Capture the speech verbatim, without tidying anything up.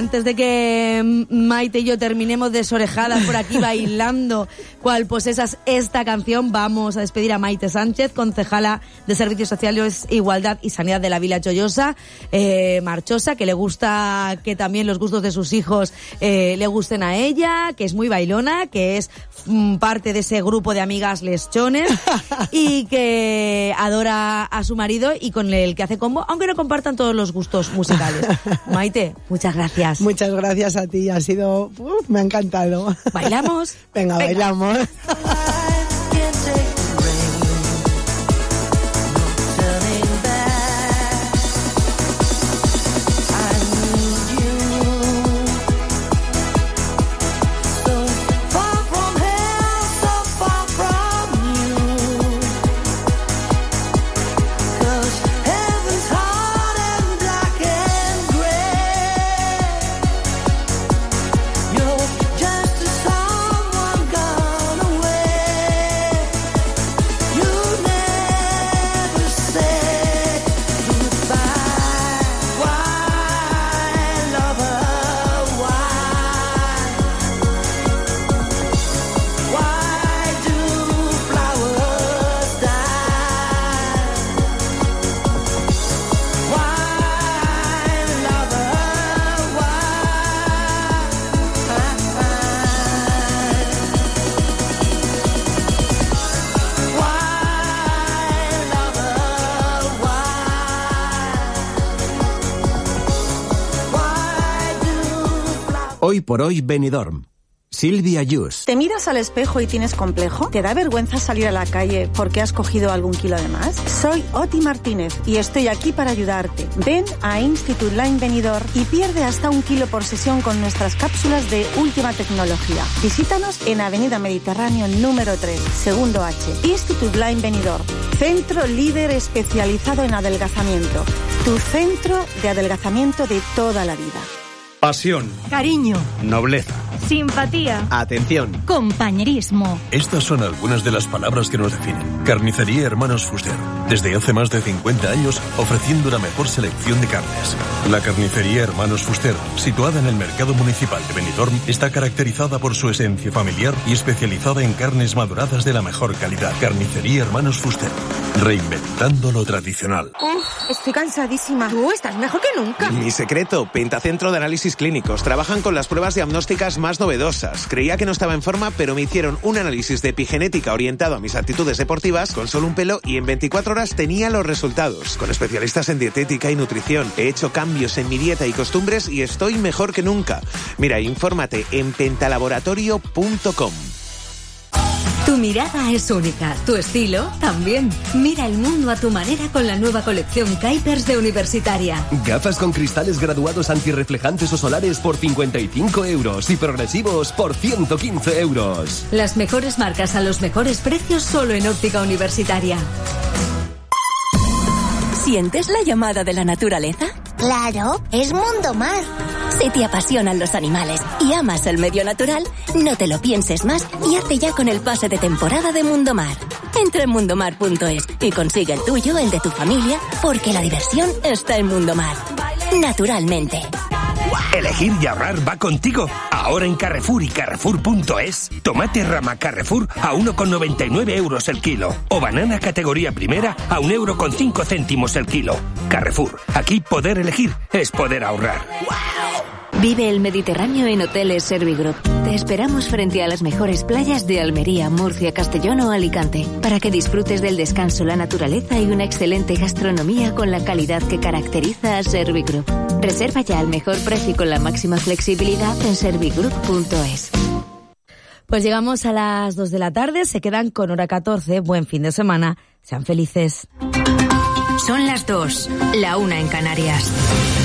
antes de que Maite y yo terminemos desorejadas por aquí bailando cual posesas esta canción, vamos a despedir a Maite Sánchez, concejala de Servicios Sociales, Igualdad y Sanidad de la Vila Chollosa, eh, marchosa, que le gusta que también los gustos de sus hijos eh, le gusten a ella, que es muy bailona, que es mm, parte de ese grupo de amigas leschones y que adora a su marido y con el que hace combo, aunque no compartan todos los gustos musicales. Maite, muchas gracias. Muchas gracias a ti, ha sido... Uh, me ha encantado. ¿Bailamos? Venga, Venga. bailamos. Hoy por hoy Benidorm. Silvia Yus. ¿Te miras al espejo y tienes complejo? ¿Te da vergüenza salir a la calle porque has cogido algún kilo de más? Soy Oti Martínez y estoy aquí para ayudarte. Ven a Institut Line Benidorm y pierde hasta un kilo por sesión con nuestras cápsulas de última tecnología. Visítanos en Avenida Mediterráneo número tres, segundo H. Institut Line Benidorm. Centro líder especializado en adelgazamiento. Tu centro de adelgazamiento de toda la vida. Pasión. Cariño. Nobleza. Simpatía. Atención. Compañerismo. Estas son algunas de las palabras que nos definen. Carnicería Hermanos Fuster. Desde hace más de cincuenta años ofreciendo la mejor selección de carnes. La Carnicería Hermanos Fuster, situada en el Mercado Municipal de Benidorm, está caracterizada por su esencia familiar y especializada en carnes maduradas de la mejor calidad. Carnicería Hermanos Fuster. Reinventando lo tradicional. Uf, estoy cansadísima. Tú estás mejor que nunca. Mi secreto, Pentacentro de Análisis Clínicos. Trabajan con las pruebas diagnósticas más novedosas. Creía que no estaba en forma, pero me hicieron un análisis de epigenética orientado a mis actitudes deportivas con solo un pelo y en veinticuatro horas tenía los resultados. Con especialistas en dietética y nutrición. He hecho cambios en mi dieta y costumbres y estoy mejor que nunca. Mira, infórmate en pentalaboratorio punto com. Tu mirada es única, tu estilo también. Mira el mundo a tu manera con la nueva colección Kuipers de Universitaria. Gafas con cristales graduados antirreflejantes o solares por cincuenta y cinco euros y progresivos por ciento quince euros. Las mejores marcas a los mejores precios solo en Óptica Universitaria. ¿Sientes la llamada de la naturaleza? Claro, es Mundo Mar. Si te apasionan los animales y amas el medio natural, no te lo pienses más y hazte ya con el pase de temporada de Mundo Mar. Entra en mundomar punto es y consigue el tuyo, el de tu familia, porque la diversión está en Mundo Mar. Naturalmente. Elegir y ahorrar va contigo. Ahora en Carrefour y Carrefour punto es. Tomate rama Carrefour a uno con noventa y nueve euros el kilo. O banana categoría primera a un euro con cinco céntimos el kilo. Carrefour. Aquí poder elegir es poder ahorrar. Vive el Mediterráneo en Hoteles Servigroup. Te esperamos frente a las mejores playas de Almería, Murcia, Castellón o Alicante, para que disfrutes del descanso, la naturaleza y una excelente gastronomía con la calidad que caracteriza a Servigroup. Reserva ya al mejor precio y con la máxima flexibilidad en servigroup punto es. Pues llegamos a las dos de la tarde, se quedan con hora catorce. Buen fin de semana, sean felices. Son las dos, la una en Canarias.